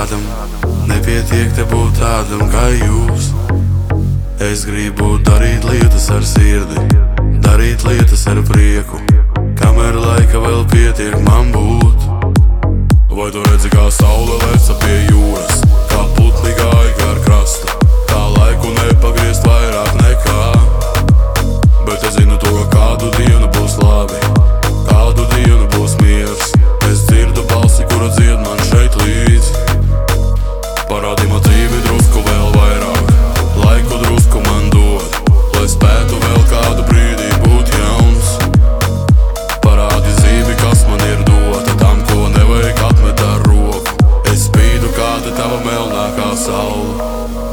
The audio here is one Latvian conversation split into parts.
kādam, nepietiek te būt tādam kā jūs. Es gribu darīt lietas ar sirdi, darīt lietas ar prieku, kamēr laika vēl pietiek man būt. Vai tu redzi, kā saule leca pie jūras, kā putni gāja gar krasta, kā laiku nepagriezt vairāk nekā. Bet es zinu to, ka kādu dienu būs labi, kādu dienu būs miers. Es dzirdu balsi, kura dzied man šeit līdzi. Parādi man dzīvi drusku vēl vairāk, laiku drusku man dod, lai spētu vēl kādu brīdī būt jauns. Parādi zīmi, kas man ir dota, tam, ko nevajag atmet ar roku. Es spīdu kā te tava melnākā saule.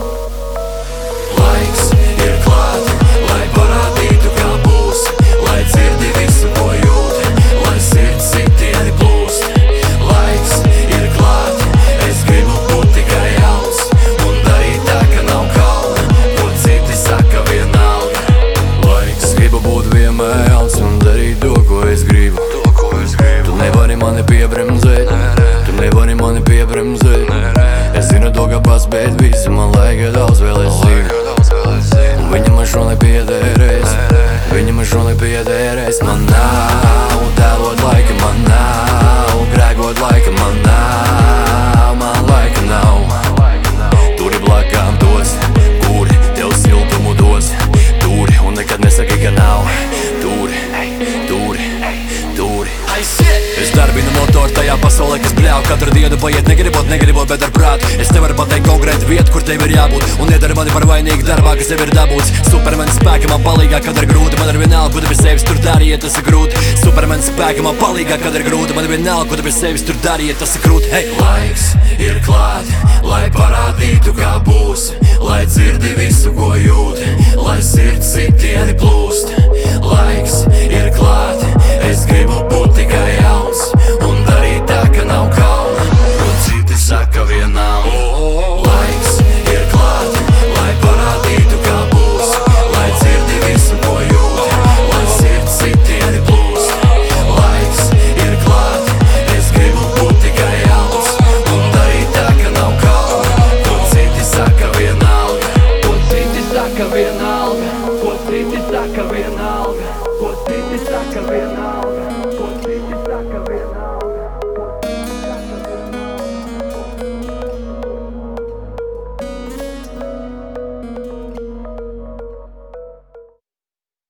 Laiks ir klāt, lai parādītu, kā būs, lai dzirdi visu, ko jūti, lai sirds sitieni plūst. Laiks ir klāt, es gribu būt tikai jauns un darīt tā, ka nav kauna, ko citi saka vienalga. Laiks gribu būt vienmēr jauns un darīt to, ko es gribu. Tu nevari mani piebremzēt, tu nevari mani piebremzēt. Es zinu to, ka pats, bet visu man laika daudz vēl es zinu. Un viņa man šo nepiederēs, viņa man šo nepiederēs. Man nav tēlot laika, man nav grēkot laika, man nav, man laika nav. Turi blakām tos, kuri tev siltumu dos, turi un nekad nesaki, ka nav. Turi, turi, turi. Es darbinu motoru tajā pasaulē, kas bļauj katru dienu paiet negribot, bet ar prātu. Es nevaru pateikt konkrētu vietu, kur tev ir jābūt, un iedara mani par vainīgu darbā, kas tev ir dabūts. Supermanis spēka man palīgā, kad ir grūti, man ir vienalga, ko tu pie sevis tur dari, ja tas ir grūti. Supermanis spēka man palīgā, kad ir grūti, man ir vienalga, ko tu pie sevis tur dari, ja tas ir grūti. Hey! Laiks ir klāt, lai parādītu, kā būs, lai dzirdi visu, ko jūti, lai sirds sitieni plūst. Laiks ir klāt, es gribu būt tikai jauns un darīt tā, ka nav kauna, ko citi saka vienalga. Laiks ir klāt, lai parādītu, kā būs, lai dzirdi visu, ko jūti, lai sirds sitieni plūst. Laiks ir klāt, es gribu būt tikai jauns un darīt tā, ka nav kauna, ko citi saka vienalga. Ko citi saka vienalga, ko citi saka vienalga, ko citi saka vienalga.